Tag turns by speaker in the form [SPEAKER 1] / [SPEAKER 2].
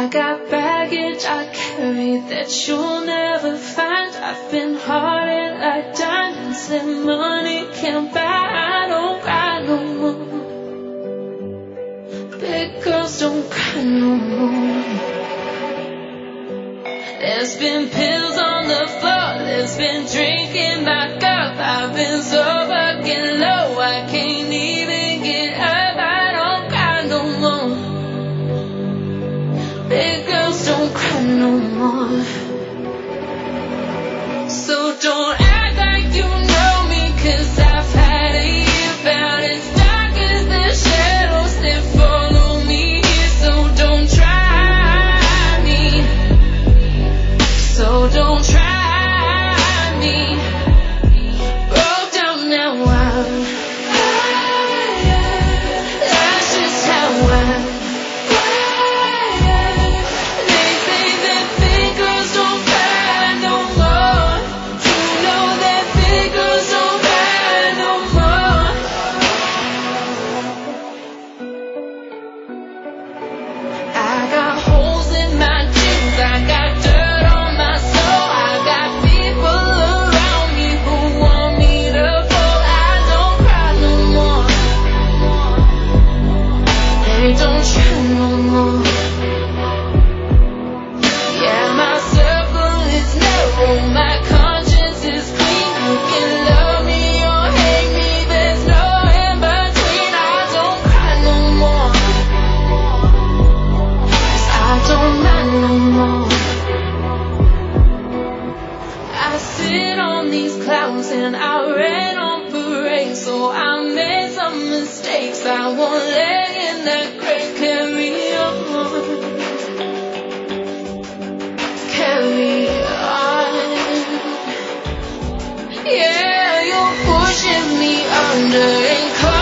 [SPEAKER 1] I got baggage I carry that you'll never find. I've been hearted like diamonds that money can't buy. I don't cry no more. Big girls don't cry no more. There's been pills on the floor, there's been drinking back up. I've been so fucking low, I can't even get up. I don't cry no more. Big girls don't cry no more. So don't act like you know me, 'cause I've had a year about as dark as the shadows that follow me here. So don't try me. So don't try me. Broke down now, that's just how I am. They say that big girls don't cry no more. You know that big girls don't cry no more. I got holes in my jeans, I got dirt on my soul. I got people around me who want me to fall. I don't cry no more. They don't try no more. Yeah, my circle is narrow, my conscience is clean. You can love me or hate me, there's no in between. I don't cry no more, 'cause I don't mind no more. I sit on these clouds and I rain on parade. So I made some mistakes, I won't lay in that grave. Carry on, carry on. Yeah, you're pushing me under and